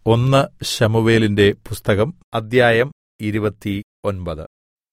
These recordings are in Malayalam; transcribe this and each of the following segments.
ഒന്ന് ശമൂവേലിന്റെ പുസ്തകം അദ്ധ്യായം 29.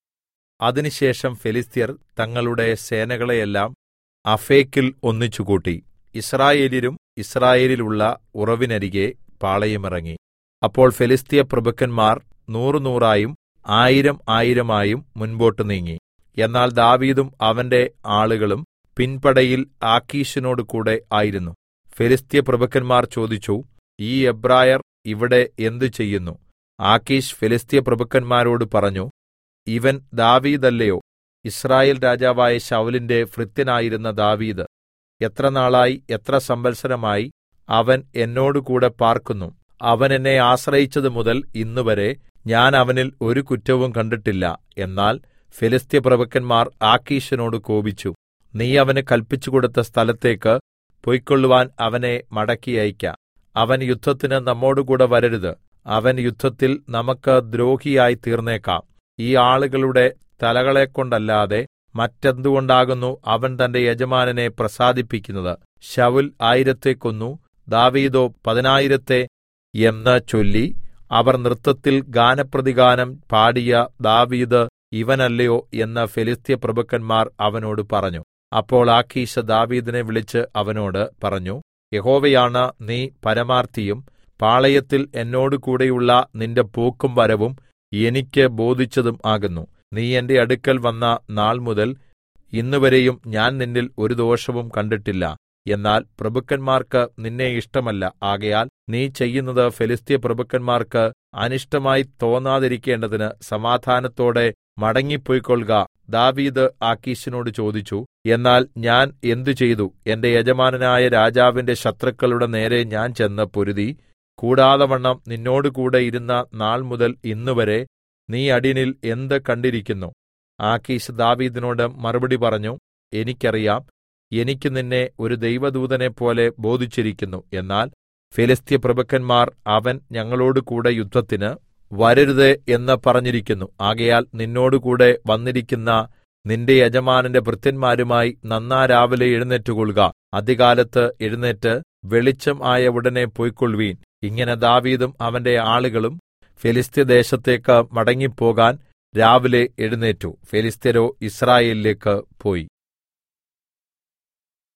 അതിനുശേഷം ഫെലിസ്ത്യർ തങ്ങളുടെ സേനകളെയെല്ലാം അഫേക്കിൽ ഒന്നിച്ചുകൂട്ടി യിസ്രായേല്യരും യിസ്രായേലിലുള്ള ഉറവിനരികെ പാളയമിറങ്ങി. അപ്പോൾ ഫെലിസ്ത്യ പ്രഭുക്കന്മാർ നൂറുനൂറായും ആയിരം ആയിരമായും മുൻപോട്ട് നീങ്ങി. എന്നാൽ ദാവീദും അവന്റെ ആളുകളും പിൻപടയിൽ ആഖീശിനോട് കൂടെ ആയിരുന്നു. ഫെലിസ്ത്യ പ്രഭുക്കന്മാർ ചോദിച്ചു, ഈ എബ്രായർ ഇവിടെ എന്ത് ചെയ്യുന്നു? ആഖീശ് ഫെലിസ്ത്യ പ്രഭുക്കന്മാരോട് പറഞ്ഞു, ഇവൻ ദാവീദല്ലയോ, യിസ്രായേൽ രാജാവായ ശൌലിന്റെ ഭൃത്യനായിരുന്ന ദാവീദ്. എത്ര നാളായി, എത്ര സംവത്സരമായി അവൻ എന്നോടുകൂടെ പാർക്കുന്നു. അവൻ എന്നെ ആശ്രയിച്ചതു മുതൽ ഇന്നുവരെ ഞാൻ അവനിൽ ഒരു കുറ്റവും കണ്ടിട്ടില്ല. എന്നാൽ ഫെലിസ്ത്യ പ്രഭുക്കന്മാർ ആഖീശിനോട് കോപിച്ചു, നീ അവന് കല്പിച്ചുകൊടുത്ത സ്ഥലത്തേക്ക് പൊയ്ക്കൊള്ളുവാൻ അവനെ മടക്കി അയക്ക. അവൻ യുദ്ധത്തിന് നമ്മോടുകൂടെ വരരുത്. അവൻ യുദ്ധത്തിൽ നമുക്ക് ദ്രോഹിയായി തീർന്നേക്കാം. ഈ ആളുകളുടെ തലകളെക്കൊണ്ടല്ലാതെ മറ്റെന്തുകൊണ്ടാകുന്നു അവൻ തന്റെ യജമാനനെ പ്രസാദിപ്പിക്കുന്നത്? ശൌൽ 1000 കൊന്നു, ദാവീദോ 10,000 എന്ന് ചൊല്ലി അവർ നൃത്തത്തിൽ ഗാനപ്രതിഗാനം പാടിയ ദാവീദ് ഇവനല്ലയോ എന്ന് ഫെലിസ്ത്യ പ്രഭുക്കന്മാർ അവനോട് പറഞ്ഞു. അപ്പോൾ ആഖീശ് ദാവീദിനെ വിളിച്ച് അവനോട് പറഞ്ഞു, യഹോവയാണ നീ പരമാർത്ഥിയും പാളയത്തിൽ എന്നോടുകൂടെയുള്ള നിന്റെ പോക്കും വരവും എനിക്ക് ബോധിച്ചതും ആകുന്നു. നീ എന്റെ അടുക്കൽ വന്ന നാൾമുതൽ ഇന്നുവരെയും ഞാൻ നിന്നിൽ ഒരു ദോഷവും കണ്ടിട്ടില്ല. എന്നാൽ പ്രഭുക്കന്മാർക്ക് നിന്നെ ഇഷ്ടമല്ല. ആകയാൽ നീ ചെയ്യുന്നത് ഫെലിസ്ത്യ പ്രഭുക്കന്മാർക്ക് അനിഷ്ടമായി തോന്നാതിരിക്കേണ്ടതിന് സമാധാനത്തോടെ മടങ്ങിപ്പൊയ്ക്കൊൾക. ദാവീദ് ആഖീശിനോട് ചോദിച്ചു, എന്നാൽ ഞാൻ എന്ത് ചെയ്തു? എന്റെ യജമാനനായ രാജാവിന്റെ ശത്രുക്കളുടെ നേരെ ഞാൻ ചെന്ന് പൊരുതി കൂടാതവണ്ണം നിന്നോടുകൂടെ ഇരുന്ന നാൾമുതൽ ഇന്നുവരെ നീ അടിയനിൽ എന്ത് കണ്ടിരിക്കുന്നു? ആഖീശ് ദാവീദിനോട് മറുപടി പറഞ്ഞു, എനിക്കറിയാം, എനിക്ക് നിന്നെ ഒരു ദൈവദൂതനെപ്പോലെ ബോധിച്ചിരിക്കുന്നു. എന്നാൽ ഫെലിസ്ത്യ പ്രഭുക്കന്മാർ അവൻ ഞങ്ങളോടുകൂടെ യുദ്ധത്തിന് വരരുത് എന്ന് പറഞ്ഞിരിക്കുന്നു. ആകയാൽ നിന്നോടുകൂടെ വന്നിരിക്കുന്ന നിന്റെ യജമാനന്റെ ഭൃത്യന്മാരുമായി നന്നാ രാവിലെ എഴുന്നേറ്റുകൊള്ളുക. അതികാലത്ത് എഴുന്നേറ്റ് വെളിച്ചം ആയ ഉടനെ പൊയ്ക്കൊള്ളുവീൻ. ഇങ്ങനെ ദാവീദും അവന്റെ ആളുകളും ഫെലിസ്ത്യദേശത്തേക്ക് മടങ്ങിപ്പോകാൻ രാവിലെ എഴുന്നേറ്റു. ഫെലിസ്ത്യരോ യിസ്രായേലിലേക്ക് പോയി.